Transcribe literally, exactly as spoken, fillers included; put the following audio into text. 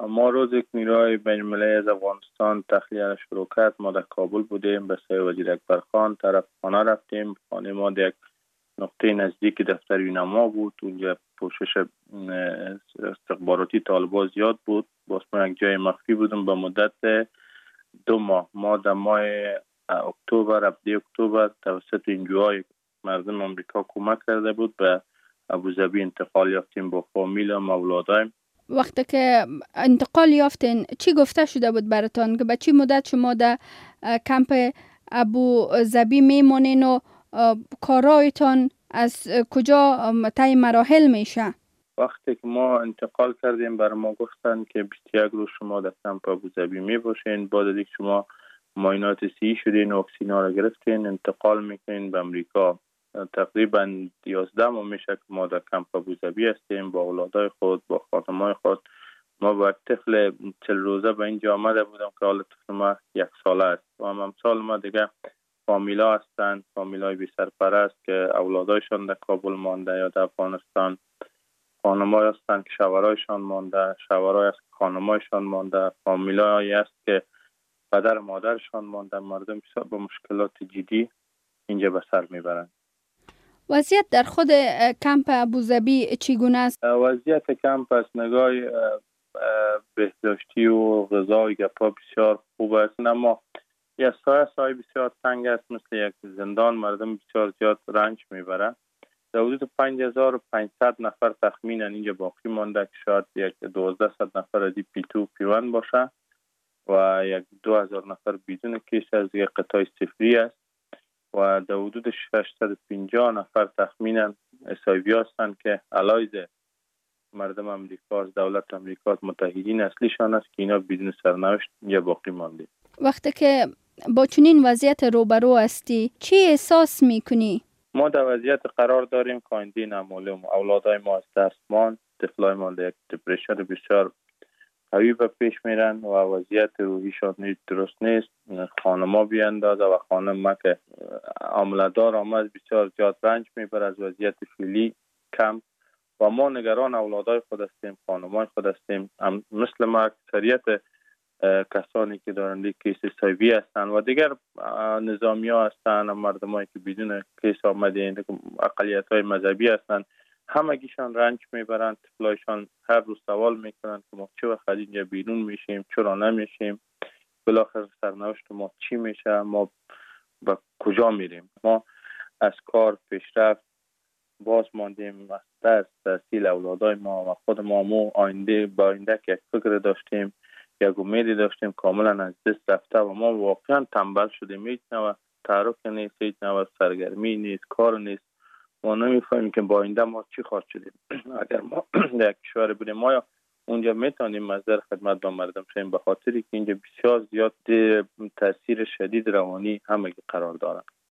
ما روزی که نیروهای بین المللی از افغانستان تخلیه شروع کرد، ما در کابل بودیم، به سوی وزیر اکبر خان طرف خانه رفتیم. خانه ما در یک نقطه نزدیک دفتر یونما بود. اونجا پوشش استخباراتی طالبان زیاد بود. باز ما یک جای مخفی بودم به مدت دو ماه. ما در ماه اکتبر، ابتدای اکتبر، توسط انجوهای مردم آمریکا کمک کرده بود به ابوظبی انتقال یافتیم با فامیل و اولادایم. وقتی که انتقال یافتین چی گفته شده بود براتان که به چی مدت شما در کمپ ابوظبی میمونین و کارایتان از کجا طی مراحل میشه؟ وقتی که ما انتقال کردیم بر ما گفتن که بیست و یک روز شما در کمپ ابوظبی می باشین. بعد از اینکه شما معاینات سی شدین و واکسینا را گرفتین انتقال میکنین به امریکا. تقریبا یازده ماه میشه که ما در کمپ ابوظبی هستیم با اولادای خود، با خانمای خود. ما با یک طفل چل روزه به اینجا آمده بودم که حال طفل ما یک ساله است و هم امثال ما دیگه فامیلا هستند، فامیلای بی سرپرست که اولادایشان در کابل مانده یا در افغانستان. خانمای هستند که شوهرایشان مانده، شوهرای است که خانمایشان مانده، فامیلایی است که پدر و مادرشان مانده. مردم بسیار با مشکلات جدی اینجا به سر میبرند. وضعیت در خود کمپ ابوظبی چگونه است؟ وضعیت کمپ از نگاه بهداشتی و غذا و گپا بسیار خوب است، اما یک سایه سایه بسیار تنگ است، مثل یک زندان. مردم بسیار زیاد رنج میبرند. در حدود پنج هزار و پانصد نفر تخمینا اینجا باقی مانده که شاید یک دوازده صد نفر از پی تو پی ون باشه و یک دو هزار نفر بدون کیس از یک قطعه صفری است و در حدود ششصد و پنجاه نفر تخمینا اسایوی هستند که علایز مردم امریکا از دولت امریکا از متحدین اصلیشان است که اینا بدون سرنوشت اینجا باقی مانده. وقتی که با چنین وضعیت روبرو هستی چی احساس میکنی؟ ما در وضعیت قرار داریم که آینده نامعلوم. اولادای ما از دستمان، طفلای ما در یک دپرشن بسیار قوی به پیش میرن و وضعیت روحیشان نیز درست نیست. خانما بیاندازه و خانم ما که عاملدار آمد بسیار زیاد رنج میبره از وضعیت فعلی کم و ما نگران اولادای خود هستیم، خانمای خود هستیم. مثل ما اکثریت کسانی که دارند کیس سایوی هستند و دیگر نظامی ها هستند، مردمایی که بدون کیس آمدین، اقلیت های مذهبی هستند، همگیشان رنج میبرند. طفلایشان هر روز سوال میکنند که ما چه وقت اینجا بیرون میشیم، چرا نمیشیم، بالاخره سرنوشت ما چی میشه، ما به کجا میریم. ما از کار پیشرفت باز ماندیم، از تحصیل اولادای ما و خود ما مو آینده با آینده که یک فکر داشتیم، یک امیدی داشتیم، کاملا از دست رفته و ما واقعا تنبل شدیم. هیچ نوع تحرک نیست، هیچ نوع سرگرمی نیست، کار نیست. ما نمیفهمیم که با آینده ما چی خواهد شدیم. اگر ما در کشور بودیم ما یا اونجا میتونیم از در خدمت با مردم شیم، به خاطری که اینجا بسیار زیاد تاثیر شدید روانی همگی قرار دارند.